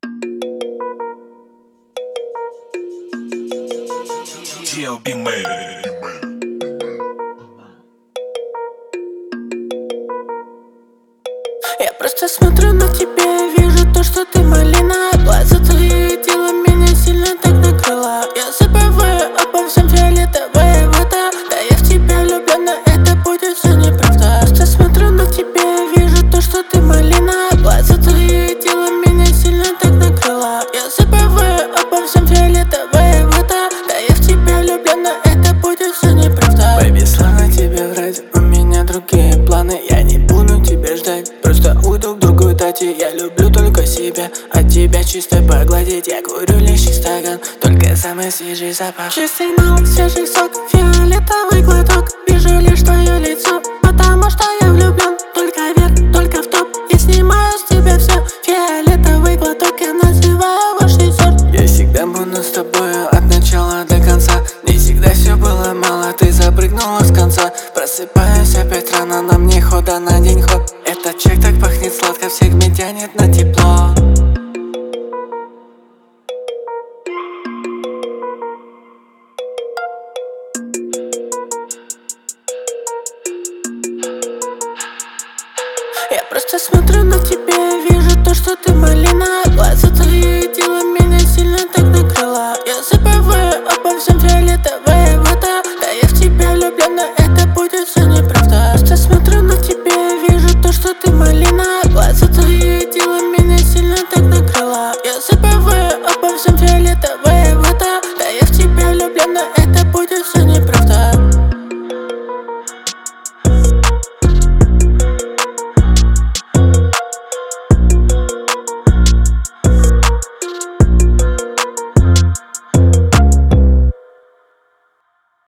TLB made it. Я просто смотрю на тебя и вижу то, что ты малина. Глаза твои дело меня сильно так накрыло. Я забываю обо всем, фиолетовая вода. Да я в тебя влюблена, это будет все неправда. Просто смотрю на тебя и вижу то, что ты малина. Глаза твои дело меня сильно так накрыло. Я забываю обо всем, фиолетовая вода. Да я в тебя влюблена, это будет все неправда. Baby, слова тебе врать, у меня другие планы. Я не буду тебя ждать, просто уйду к другой дате. Я люблю только себя, от тебя чисто погладить. Я курю лишь стакан, только самый свежий запах. Чистый нал, свежий сок, фиолетовый глоток. Вижу лишь твое лицо, потому что я влюблен.